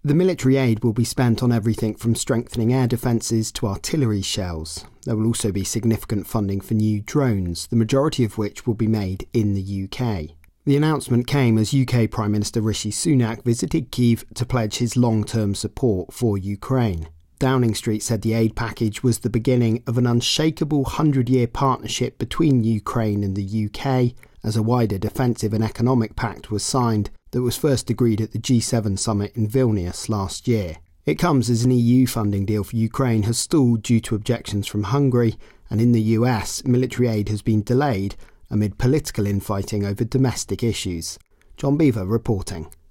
The military aid will be spent on everything from strengthening air defences to artillery shells. There will also be significant funding for new drones, the majority of which will be made in the UK. The announcement came as UK Prime Minister Rishi Sunak visited Kyiv to pledge his long-term support for Ukraine. Downing Street said the aid package was the beginning of an unshakable 100-year partnership between Ukraine and the UK, as a wider defensive and economic pact was signed that was first agreed at the G7 summit in Vilnius last year. It comes as an EU funding deal for Ukraine has stalled due to objections from Hungary, and in the US, military aid has been delayed amid political infighting over domestic issues. John Beaver reporting.